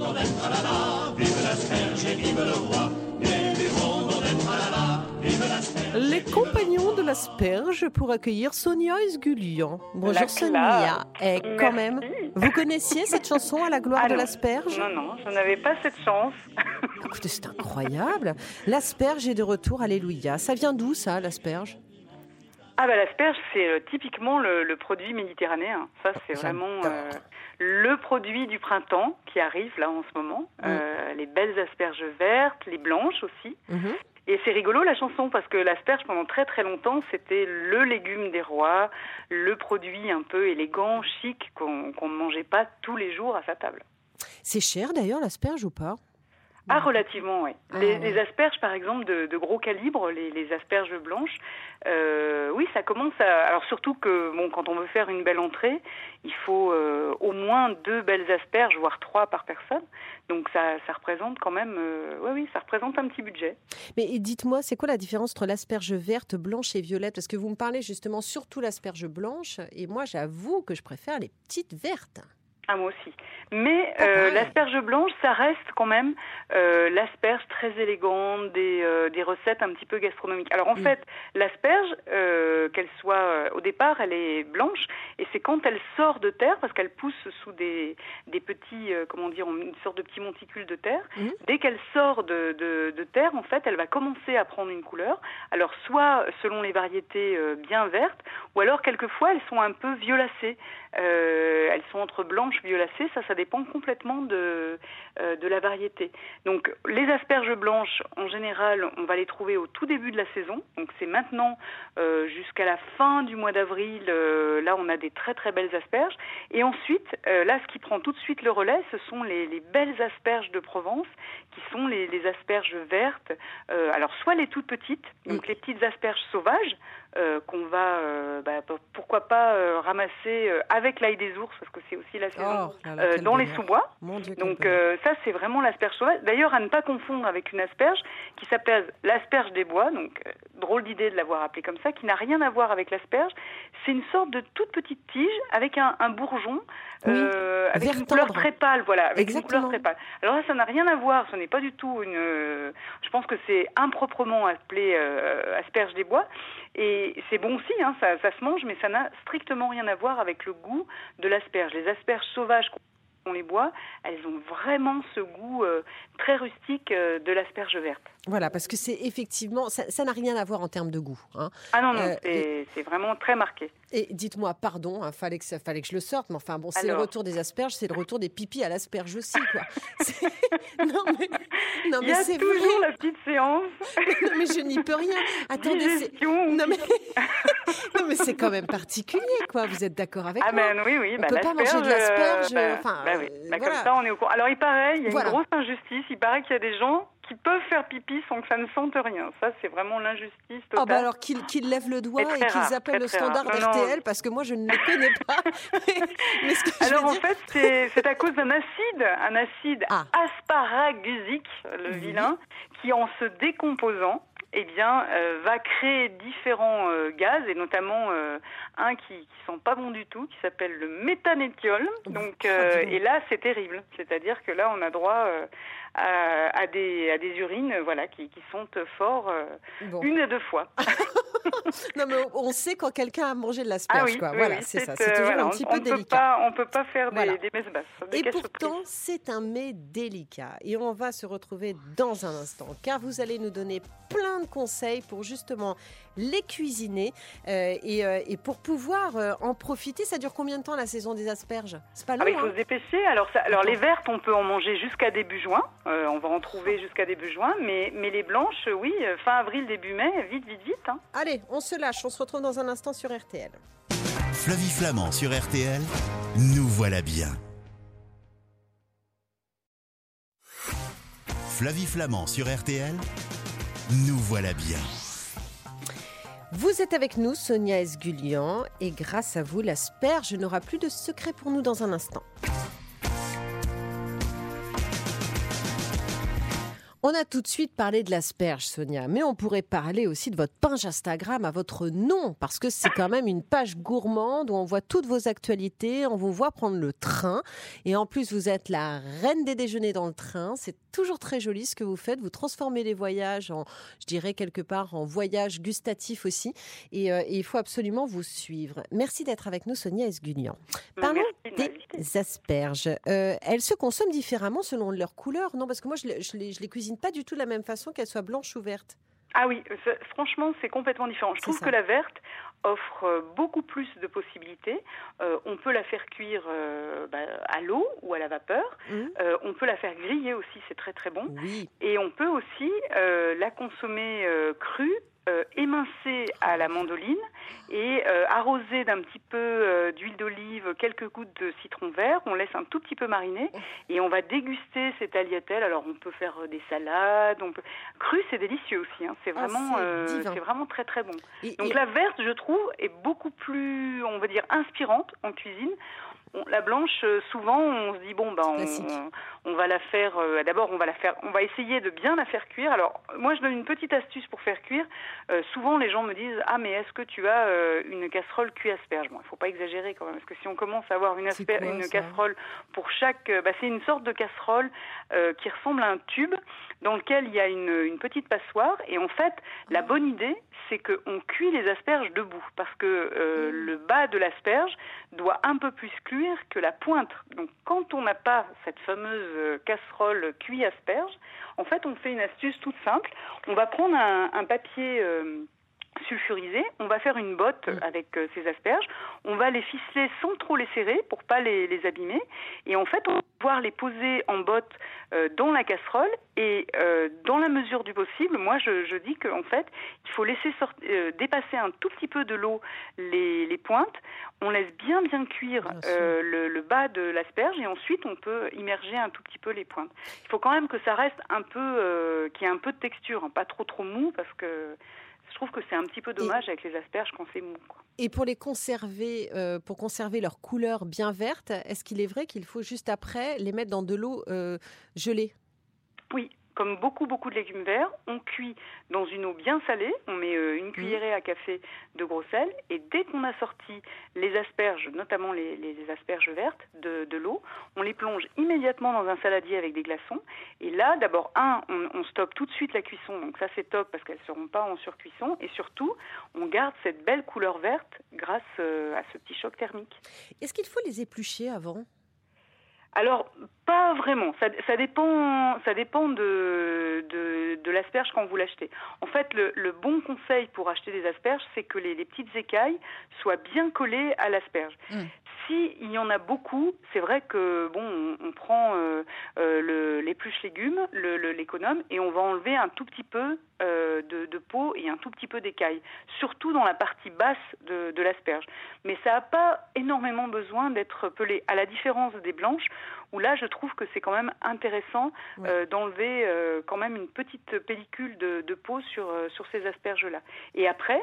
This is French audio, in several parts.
rondonnette, tralala, vive l'asperge et vive le roi. Des rondonnettes, tralala, vive l'asperge. Les compagnons de l'asperge pour accueillir Sonia Esgulian. Bonjour La Sonia. Et quand Merci. même, vous connaissiez cette chanson à la gloire de non. l'asperge? Non, je n'avais pas cette chance. Écoutez, c'est incroyable. L'asperge est de retour, alléluia. Ça vient d'où ça, l'asperge? Ah bah l'asperge, c'est typiquement le produit méditerranéen. Ça, c'est vraiment le produit du printemps qui arrive là en ce moment. Les belles asperges vertes, les blanches aussi. Et c'est rigolo la chanson parce que l'asperge pendant très très longtemps c'était le légume des rois, le produit un peu élégant, chic qu'on ne mangeait pas tous les jours à sa table. C'est cher d'ailleurs l'asperge ou pas? Ah, relativement, oui. Les asperges, par exemple, de gros calibre, les asperges blanches, oui, ça commence à... Alors surtout que, bon, quand on veut faire une belle entrée, il faut au moins 2 belles asperges, voire 3 par personne. Donc ça représente quand même... oui, ça représente un petit budget. Mais dites-moi, c'est quoi la différence entre l'asperge verte, blanche et violette? Parce que vous me parlez justement surtout l'asperge blanche, et moi, j'avoue que je préfère les petites vertes. Ah, moi aussi. Mais l'asperge blanche, ça reste quand même l'asperge très élégante des recettes un petit peu gastronomiques. Alors en fait, l'asperge, qu'elle soit au départ, elle est blanche et c'est quand elle sort de terre, parce qu'elle pousse sous des petits, une sorte de petits monticules de terre. Dès qu'elle sort de terre, en fait, elle va commencer à prendre une couleur. Alors soit selon les variétés bien vertes, ou alors quelquefois elles sont un peu violacées. Elles sont entre blanches et violacées, ça dépend complètement de la variété. Donc les asperges blanches, en général, on va les trouver au tout début de la saison. Donc c'est maintenant jusqu'à la fin du mois d'avril, là on a des très très belles asperges. Et ensuite, là ce qui prend tout de suite le relais, ce sont les belles asperges de Provence, qui sont les asperges vertes. Alors soit les toutes petites, donc les petites asperges sauvages, qu'on va, pourquoi pas ramasser avec l'ail des ours, parce que c'est aussi la saison, dans les sous-bois. Donc ça, c'est vraiment l'asperge sauvage. D'ailleurs, à ne pas confondre avec une asperge qui s'appelle l'asperge des bois, donc drôle d'idée de l'avoir appelée comme ça, qui n'a rien à voir avec l'asperge. C'est une sorte de toute petite tige avec un bourgeon, avec une couleur très pâle, voilà, avec une couleur très pâle. Alors là, ça n'a rien à voir, ce n'est pas du tout je pense que c'est improprement appelé asperge des bois. Et c'est bon aussi, hein, ça se mange, mais ça n'a strictement rien à voir avec le goût de l'asperge. Les asperges sauvages qu'on les boit, elles ont vraiment ce goût très rustique de l'asperge verte. Voilà, parce que c'est effectivement, ça n'a rien à voir en termes de goût. Hein. Ah non, c'est vraiment très marqué. Et dites-moi, pardon, fallait que je le sorte, mais enfin bon, c'est le retour des asperges, c'est le retour des pipis à l'asperge aussi, quoi. Non mais il y a c'est toujours vrai. La petite séance. Non mais je n'y peux rien. Attendez, non mais c'est quand même particulier, quoi. Vous êtes d'accord avec moi? Oui. On peut pas manger de l'asperge. Voilà. Comme ça, on est au courant. Alors il paraît, il y a une grosse injustice. Il paraît qu'il y a des gens qui peuvent faire pipi sans que ça ne sente rien. Ça, c'est vraiment l'injustice totale. Alors qu'ils lèvent le doigt et qu'ils appellent le standard RTL, parce que moi, je ne les connais pas. En fait, c'est à cause d'un acide asparagusique, le vilain, qui, en se décomposant, va créer différents gaz, et notamment un qui sent pas bon du tout, qui s'appelle le méthanétiol. Donc, et là, c'est terrible. C'est-à-dire que là, on a droit à des urines qui sentent fort 1 à 2 fois. Non, mais on sait quand quelqu'un a mangé de l'asperge, quoi. Voilà, c'est ça. C'est toujours un petit peu délicat. On peut pas faire des messes basses. Et pourtant, c'est un mets délicat. Et on va se retrouver dans un instant, car vous allez nous donner plein de conseils pour justement les cuisiner et pour pouvoir en profiter. Ça dure combien de temps la saison des asperges? C'est pas long. Il faut se dépêcher. Alors les vertes, on peut en manger jusqu'à début juin. On va en trouver jusqu'à début juin. Mais les blanches, fin avril, début mai, vite. Hein. Allez, on se lâche. On se retrouve dans un instant sur RTL. Flavie Flamand sur RTL, nous voilà bien. Flavie Flamand sur RTL, nous voilà bien. Vous êtes avec nous, Sonia Esgulian, et grâce à vous, l'asperge n'aura plus de secret pour nous dans un instant. On a tout de suite parlé de l'asperge, Sonia, mais on pourrait parler aussi de votre page Instagram à votre nom, parce que c'est quand même une page gourmande où on voit toutes vos actualités, on vous voit prendre le train, et en plus vous êtes la reine des déjeuners dans le train. C'est toujours très joli ce que vous faites, vous transformez les voyages en, je dirais quelque part, en voyage gustatif aussi, et il faut absolument vous suivre. Merci d'être avec nous, Sonia Esguignan. Parlons des asperges. Elles se consomment différemment selon leur couleur, non? Parce que moi je les cuisine pas du tout de la même façon, qu'elle soit blanche ou verte. Ah oui, franchement, c'est complètement différent. Je trouve que la verte offre beaucoup plus de possibilités. On peut la faire cuire à l'eau ou à la vapeur. On peut la faire griller aussi, c'est très très bon. Oui. Et on peut aussi la consommer crue, émincée à la mandoline et arrosée d'un petit peu d'huile d'olive, quelques gouttes de citron vert. On laisse un tout petit peu mariner et on va déguster cette tagliatelle. Alors on peut faire des salades, cru, c'est délicieux aussi. Hein. C'est vraiment très très bon. Donc la verte, je trouve, est beaucoup plus, on va dire, inspirante en cuisine. La blanche, souvent, on se dit on va la faire. D'abord, on va essayer de bien la faire cuire. Alors, moi, je donne une petite astuce pour faire cuire. Souvent, les gens me disent mais est-ce que tu as une casserole cuit asperge? Bon, il faut pas exagérer quand même, parce que si on commence à avoir une casserole pour chaque, c'est une sorte de casserole qui ressemble à un tube dans lequel il y a une petite passoire. Et en fait, la bonne idée, c'est qu'on cuit les asperges debout, parce que le bas de l'asperge doit un peu plus cuire que la pointe. Donc, quand on n'a pas cette fameuse casserole cuit asperge, en fait, on fait une astuce toute simple. On va prendre un papier sulfurisé, on va faire une botte avec ces asperges, on va les ficeler sans trop les serrer pour pas les abîmer, et en fait on va pouvoir les poser en botte dans la casserole, et dans la mesure du possible, moi je dis qu'en fait il faut laisser dépasser un tout petit peu de l'eau les pointes, on laisse bien cuire le bas de l'asperge, et ensuite on peut immerger un tout petit peu les pointes. Il faut quand même que ça reste un peu, qu'il y ait un peu de texture, hein, pas trop mou, parce que je trouve que c'est un petit peu dommage avec les asperges quand c'est mou, quoi. Et pour les conserver, pour conserver leur couleur bien verte, est-ce qu'il est vrai qu'il faut juste après les mettre dans de l'eau gelée? Oui. Comme beaucoup de légumes verts, on cuit dans une eau bien salée, on met une cuillerée à café de gros sel, et dès qu'on a sorti les asperges, notamment les asperges vertes de l'eau, on les plonge immédiatement dans un saladier avec des glaçons. Et là, d'abord, on stoppe tout de suite la cuisson, donc ça c'est top parce qu'elles ne seront pas en surcuisson, et surtout, on garde cette belle couleur verte grâce à ce petit choc thermique. Est-ce qu'il faut les éplucher avant ? Alors, pas vraiment. Ça dépend de l'asperge quand vous l'achetez. En fait, le bon conseil pour acheter des asperges, c'est que les petites écailles soient bien collées à l'asperge. S'il y en a beaucoup, c'est vrai que on prend l'épluche légumes, l'économe, et on va enlever un tout petit peu de peau et un tout petit peu d'écailles, surtout dans la partie basse de l'asperge. Mais ça n'a pas énormément besoin d'être pelé, à la différence des blanches, où là je trouve que c'est quand même intéressant d'enlever quand même une petite pellicule de peau sur ces asperges-là. Et après,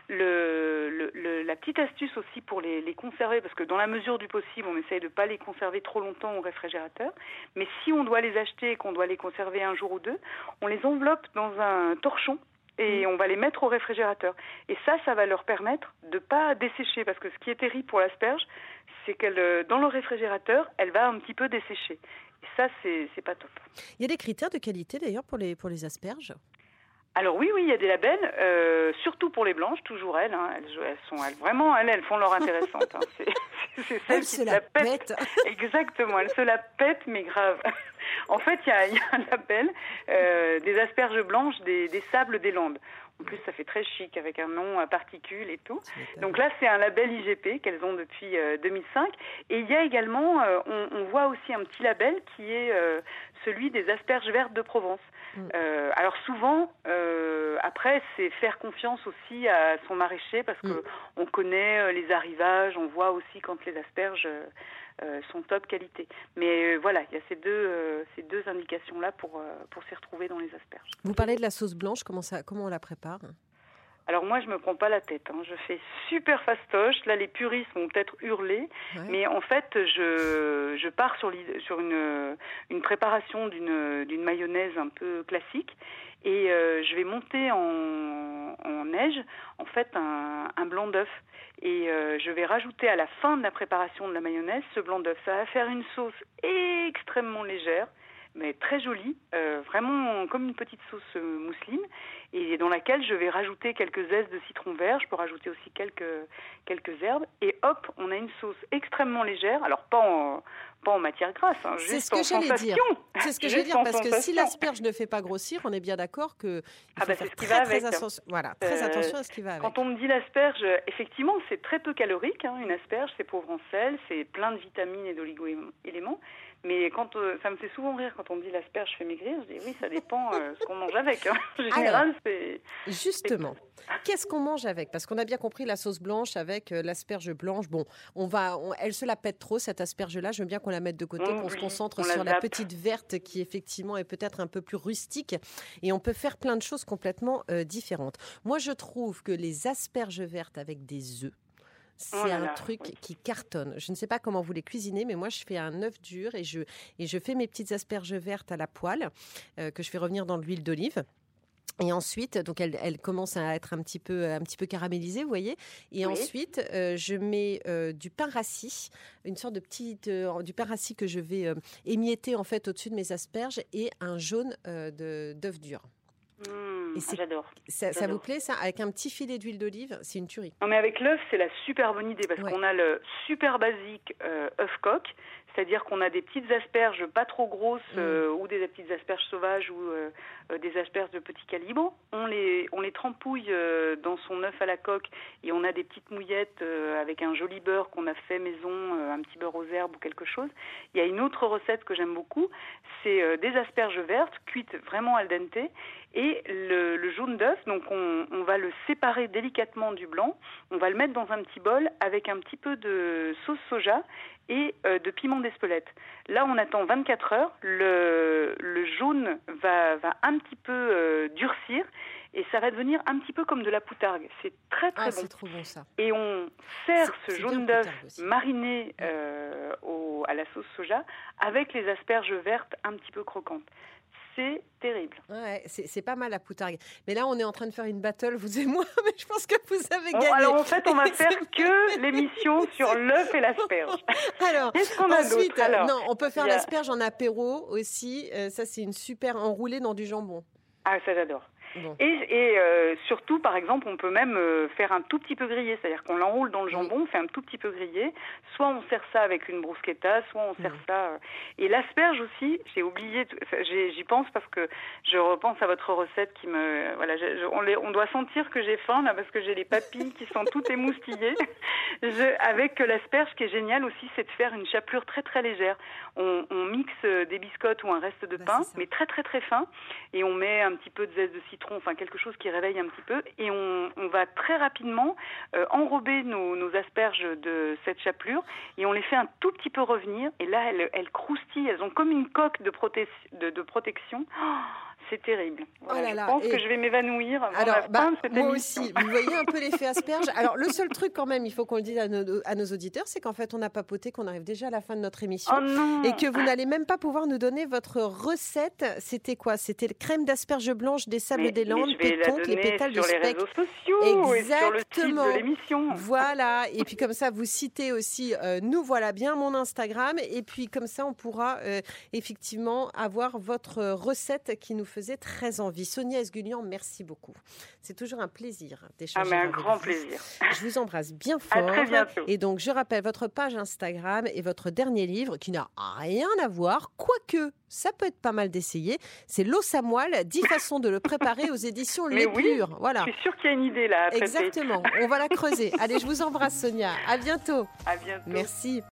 la petite astuce aussi pour les conserver, parce que dans la mesure du possible, on essaye de ne pas les conserver trop longtemps au réfrigérateur, mais si on doit les acheter et qu'on doit les conserver un jour ou deux, on les enveloppe dans un torchon et on va les mettre au réfrigérateur. Et ça va leur permettre de ne pas dessécher, parce que ce qui est terrible pour l'asperge, c'est qu'elle, dans le réfrigérateur, elle va un petit peu dessécher. Et ça, c'est pas top. Il y a des critères de qualité d'ailleurs pour les asperges ? Alors oui, il y a des labels, surtout pour les blanches, toujours elles. Hein, elles font leur intéressante. Hein. C'est celles qui se la pètent. Exactement, elles se la pètent, mais grave. En fait, il y a un label des asperges blanches des Sables des Landes. En plus, ça fait très chic avec un nom à particules et tout. Donc là, c'est un label IGP qu'elles ont depuis 2005. Et il y a également, on voit aussi un petit label qui est celui des asperges vertes de Provence. Alors souvent, après, c'est faire confiance aussi à son maraîcher, parce que on connaît les arrivages, on voit aussi quand les asperges sont top qualité. Mais voilà, il y a ces deux indications-là pour s'y retrouver dans les asperges. Vous parlez de la sauce blanche, comment on la prépare ? Alors moi, je me prends pas la tête. Je fais super fastoche. Là, les puristes vont peut-être hurler, mais en fait, je pars sur une préparation d'une mayonnaise un peu classique, et je vais monter en neige, en fait, un blanc d'œuf. Et je vais rajouter à la fin de la préparation de la mayonnaise ce blanc d'œuf. Ça va faire une sauce extrêmement légère, mais très jolie, vraiment comme une petite sauce mousseline, et dans laquelle je vais rajouter quelques zestes de citron vert. Je peux rajouter aussi quelques herbes, et hop, on a une sauce extrêmement légère. Alors pas en matière grasse, juste en sensation. C'est ce que j'allais dire, parce que si l'asperge ne fait pas grossir, on est bien d'accord que il faut faire très attention. Voilà, très attention à ce qui va avec. Quand on me dit l'asperge, effectivement, c'est très peu calorique. Une asperge, c'est pauvre en sel, c'est plein de vitamines et d'oligo-éléments. Mais ça me fait souvent rire quand on me dit l'asperge fait maigrir. Je dis oui, ça dépend ce qu'on mange avec. En général, justement, qu'est-ce qu'on mange avec? Parce qu'on a bien compris la sauce blanche avec l'asperge blanche. Bon, elle se la pète trop, cette asperge-là. Je veux bien qu'on la mette de côté, qu'on se concentre sur la petite verte qui, effectivement, est peut-être un peu plus rustique. Et on peut faire plein de choses complètement différentes. Moi, je trouve que les asperges vertes avec des œufs, c'est un truc qui cartonne. Je ne sais pas comment vous les cuisinez, mais moi, je fais un œuf dur et je fais mes petites asperges vertes à la poêle que je fais revenir dans l'huile d'olive. Et ensuite, donc elle commence à être un petit peu caramélisée, vous voyez. Et ensuite, je mets du pain rassis, une sorte de du pain rassis que je vais émietter en fait au-dessus de mes asperges, et un jaune d'œuf dur. J'adore. Ça vous plaît, ça? Avec un petit filet d'huile d'olive, c'est une tuerie. Non, mais avec l'œuf, c'est la super bonne idée, parce qu'on a le super basique œuf coq, c'est-à-dire qu'on a des petites asperges pas trop grosses ou des petites asperges sauvages ou des asperges de petit calibre. On les trempouille dans son œuf à la coque, et on a des petites mouillettes avec un joli beurre qu'on a fait maison, un petit beurre aux herbes ou quelque chose. Il y a une autre recette que j'aime beaucoup, c'est des asperges vertes cuites vraiment al dente, et le jaune d'œuf, donc on va le séparer délicatement du blanc, on va le mettre dans un petit bol avec un petit peu de sauce soja et de piment d'Espelette. Là, on attend 24 heures, le jaune va un petit peu durcir, et ça va devenir un petit peu comme de la poutargue. C'est très très bon. C'est trop bon, ça. Et on sert ce jaune d'œuf mariné à la sauce soja avec les asperges vertes un petit peu croquantes. C'est terrible. Ouais, c'est pas mal la poutargue. Mais là, on est en train de faire une battle, vous et moi, mais je pense que vous avez gagné. Alors en fait, on va faire que l'émission sur l'œuf et l'asperge. Alors, qu'est-ce qu'on a d'autre? Non, on peut faire l'asperge en apéro aussi. Ça, c'est une super enroulée dans du jambon. Ah, ça j'adore. Bon. Et surtout, par exemple, on peut même faire un tout petit peu grillé, c'est-à-dire qu'on l'enroule dans le jambon, on fait un tout petit peu grillé. Soit on sert ça avec une bruschetta, soit on sert ça. Et l'asperge aussi, j'ai oublié, j'y pense parce que je repense à votre recette qui me, voilà, on doit sentir que j'ai faim là parce que j'ai les papilles qui sont toutes émoustillées. Avec l'asperge, ce qui est génial aussi, c'est de faire une chapelure très très légère. On mixe des biscottes ou un reste de pain, mais très très très fin, et on met un petit peu de zeste de citron, enfin quelque chose qui réveille un petit peu, et on va très rapidement enrober nos asperges de cette chapelure, et on les fait un tout petit peu revenir, et là elles croustillent, elles ont comme une coque de protection. C'est terrible. Voilà, je pense que je vais m'évanouir avant la fin de cette émission. Moi aussi. Vous voyez un peu l'effet asperge. Alors, le seul truc quand même, il faut qu'on le dise à nos auditeurs, c'est qu'en fait, on a papoté, qu'on arrive déjà à la fin de notre émission. Oh non. Et que vous n'allez même pas pouvoir nous donner votre recette. C'était quoi? C'était crème d'asperge blanche des Sables des Landes, pétanque, les pétales de spec. Sur les réseaux sociaux. Exactement. Et sur le site de l'émission. Voilà. Et puis comme ça, vous citez aussi Nous voilà bien, mon Instagram. Et puis comme ça, on pourra effectivement avoir votre recette qui nous faisait très envie. Sonia Esgulian, merci beaucoup. C'est toujours un plaisir d'échanger avec vous. Un grand plaisir. Je vous embrasse bien fort. À très bientôt. Et donc, je rappelle votre page Instagram et votre dernier livre qui n'a rien à voir, quoique ça peut être pas mal d'essayer. C'est l'os à moelle, 10 façons de le préparer aux éditions Les Pures. Voilà. Je suis sûre qu'il y a une idée là. Exactement. On va la creuser. Allez, je vous embrasse, Sonia. À bientôt. À bientôt. Merci.